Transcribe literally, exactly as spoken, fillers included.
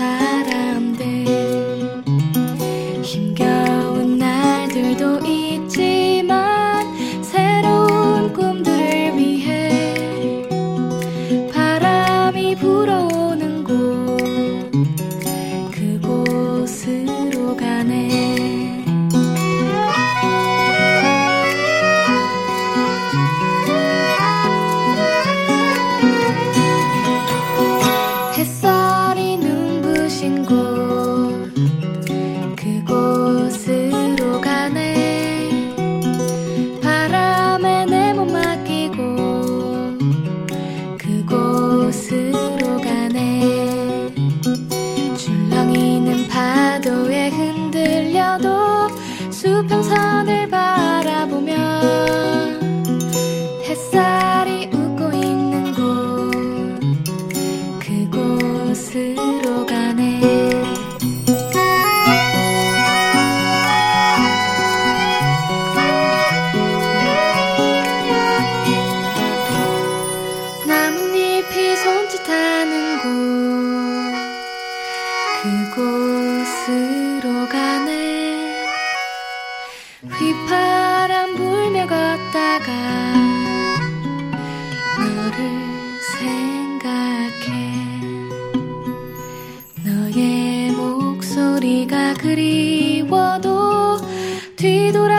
사람들 힘겨운 날들도 있지만 새로운 꿈들을 위해 바람이 불어오는 곳 그곳으로 가네. 햇살이 눈부신 곳 그곳으로 가네. 바람에 내 몸 맡기고 그곳으로 가네. 줄렁이는 파도에 흔들려도 수평선을 바라보며 햇살이 웃고 있는 곳 그곳으로 가네. 나뭇잎이 손짓하는 곳 그곳으로 가네. 휘파람 불며 걷다가 너를 생각해. 너의 목소리가 그리워도 뒤돌아